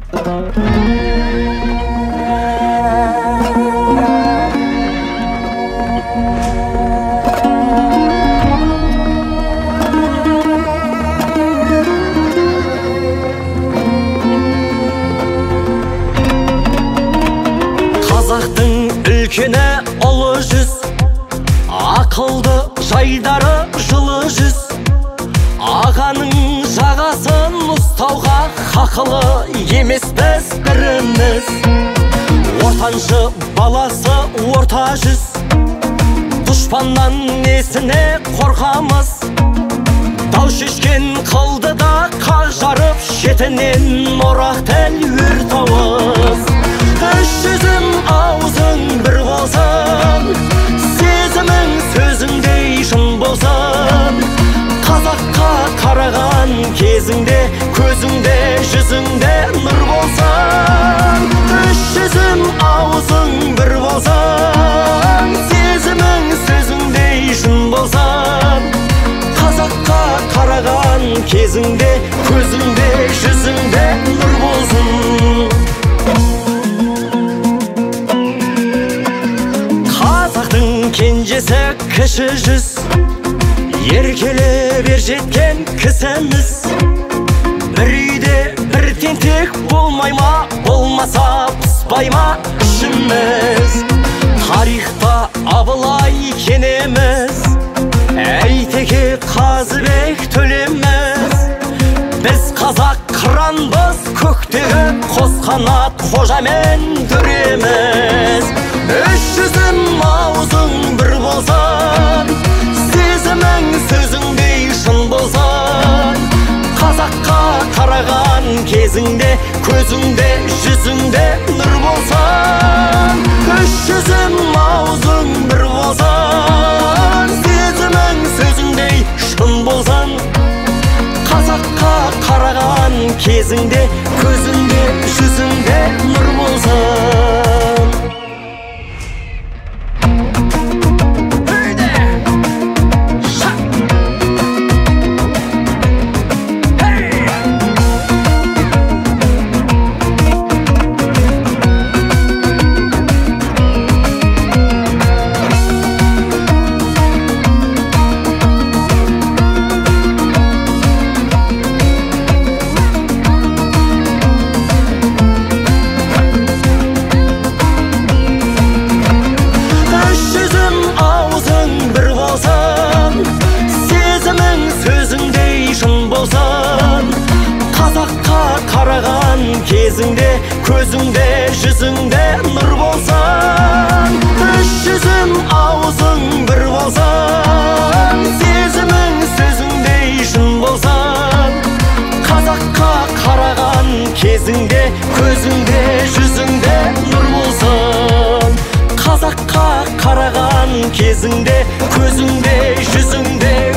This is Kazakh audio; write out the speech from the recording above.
Қазақтың үлкені ұлы жүз, ақылды жайдары жылы жүз. Ағаның жағасын ұстауға хақылы емеспіз біріміз. Ортаншы баласы орта жүз, дұшпаннан несіне қорқамыз. Дау шешкен қылды да қақ жарып, шетінен орақ тәл өрт ауыз. Үш жүзім аузың бір болсын, сезімің сөзіңдей шын болсын. Қазаққа қараған кезіңде, көзіңде, жүзіңде нұр болсын. Үш жүзім аузың бір болсын, сезімің сөзіңдей шын болсын. Қазаққа қараған кезіңде, көзіңде, жүзіңде нұр болсын. Қазақтың кенжесі кіші жүз, еркелеп ер жеткен кісіміз. Бір үйде бір тентек болмай ма, болмаса пыспай ма ішіміз. Тарихта Абылай кенеміз, Әйтеке Қазыбек төлеміз. Біз қазақ қыранбыз, көктегі қос қанат қожамен төреміз. Үш жүзім аузың бір болсын, сезімің сөзіңдей шын болсын. Қазаққа қараған кезіңде, көзіңде, жүзіңде нұр болсын. Үш жүзім аузың бір болсын, сезімің сөзіңдей шын болсын. Қазаққа қараған кезіңде, көзіңде, жүзіңде нұр болсын. Қазаққа қараған кезіңде, көзіңде, жүзіңде нұр болсын. Үш жүзім аузың бір болсын, сезімің сөзіңдей шын болсын. Қазаққа қараған кезіңде, көзіңде, жүзіңде нұр болсын. Қазаққа қараған кезіңде, көзіңде, жүзіңде